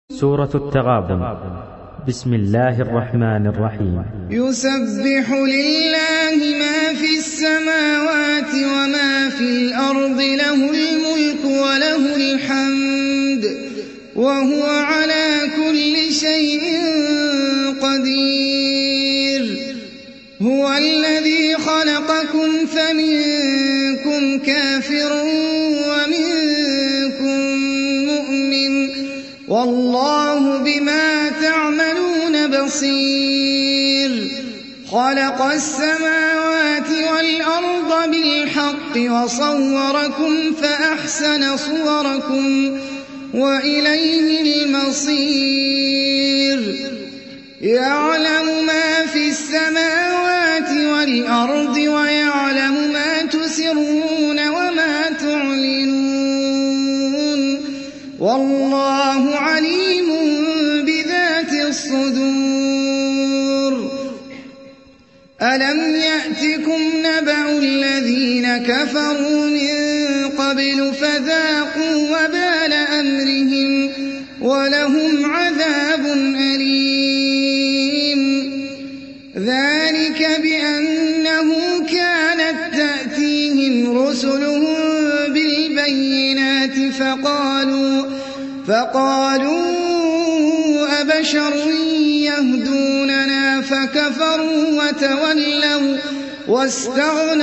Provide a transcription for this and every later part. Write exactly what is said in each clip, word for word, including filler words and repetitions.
سورة التغابن. بسم الله الرحمن الرحيم. يسبح لله ما في السماوات وما في الأرض، له الملك وله الحمد وهو على كل شيء قدير. هو الذي خلقكم فمنكم كافر ومنكم مؤمن، والله بما تعملون بصير. خلق السماوات والأرض بالحق وصوركم فأحسن صوركم وإليه المصير. يعلم ما في السماوات والأرض ويعلم ما تسرون وما تعلنون، والله عليم بذات الصدور. ألم يأتكم نبأ الذين كفروا من قبل فذاقوا وبال أمرهم ولهم عذاب أليم. ذلك بأنه كانت تأتيهم رسلهم بالبينات فقالوا فقالوا أبشر يهدوننا فكفروا وتولوا واستغنى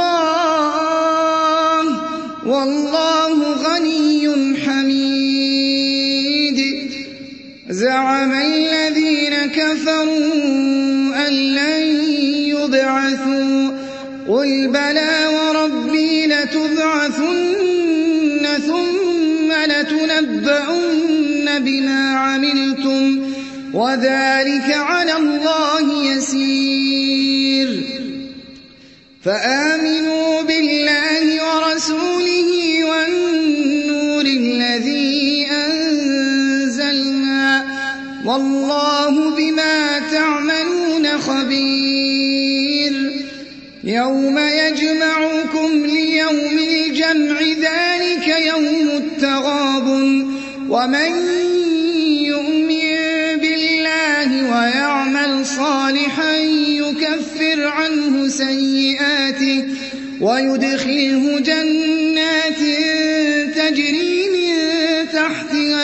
الله والله غني حميد. زعم الذين كفروا أن لن يبعثوا، قل بلى وربي لتبعثن ثم لتنبؤن بما عملتم وذلك على الله يسير. فآمنوا بالله ورسوله والنور الذي أنزلنا، والله بما تعملون خبير. يوم يجمعكم ليوم الجمع ذلك يوم التغابن، ومن يؤمن بالله ويعمل صالحا يكفر عنه سيئاته ويدخله جنات تجري من تحتها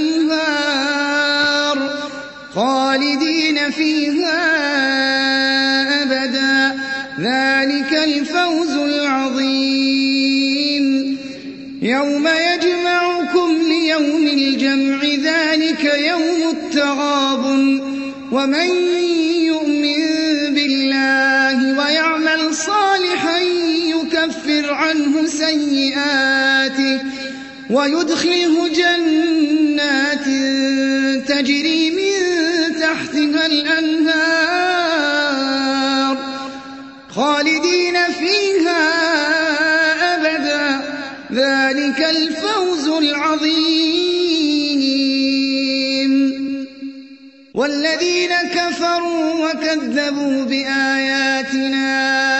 الأنهار خالدين فيها أبدا، ذلك الفوز العظيم. يوم يجمعكم ليوم الجمع ذلك يوم التغابن، ومن يؤمن بالله ويعمل صالحا يكفر عنه سيئاته ويدخله جنات تجري من تحتها الأنهار خالدين فيها أبدا، ذلك الفوز العظيم. والذين كفروا وكذبوا بآياتنا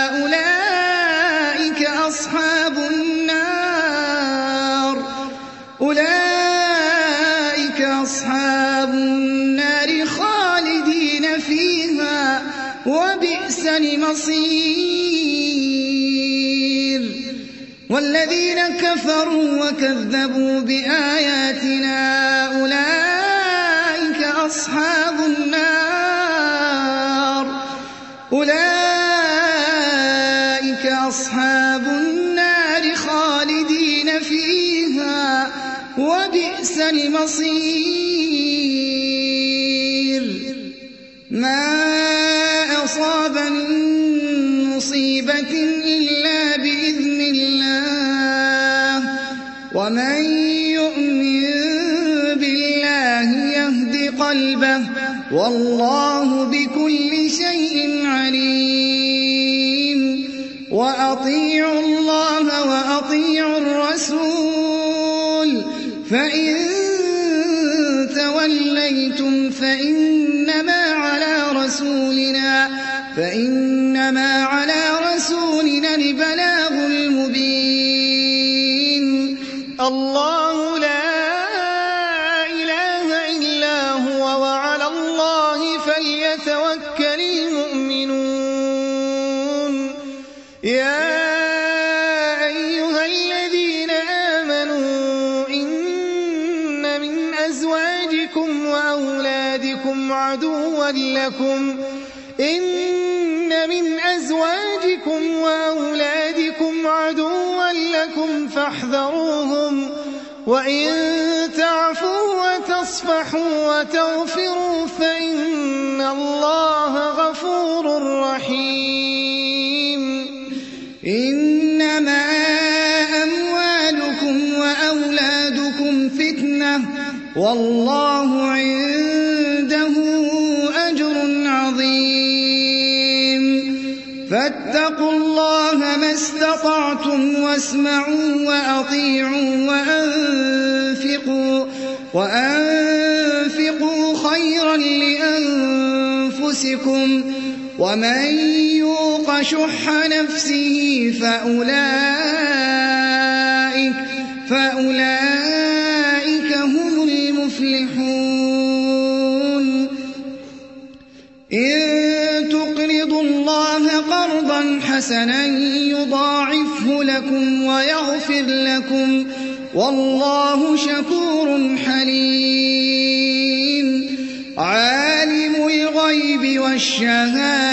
أولئك أصحاب النار أولئك أصحاب النار خالدين فيها وبئس المصير. والذين كفروا وكذبوا بآياتنا أولئك أصحاب النار أولئك أصحاب النار خالدين فيها وبئس المصير. ما أصاب من مصيبة إلا بإذن الله، ومن يؤمن بالله يهد قلبه، والله بكل شيء عليم. وأطيعوا الله وأطيعوا الرسول، فإن توليتم فإنما على رسولنا فإنما على رسولنا البلاغ المبين. الله لا إله إلا أزواجكم وأولادكم عدوا لكم إن من أزواجكم وأولادكم عدوا لكم فاحذروهم وإن تعفوا وتصفحوا وتغفروا فإن الله غفور رحيم. إنما أموالكم وأولادكم فتنة والله عنده أجر عظيم. فاتقوا الله ما استطعتم واسمعوا وأطيعوا وأنفقوا, وأنفقوا خيرا لأنفسكم ومن يوق شح نفسه فأولئك, فأولئك هم المفلحون. إن تقرضوا الله قرضا حسنا يضاعفه لكم ويغفر لكم والله شكور حليم. عالم الغيب والشهادة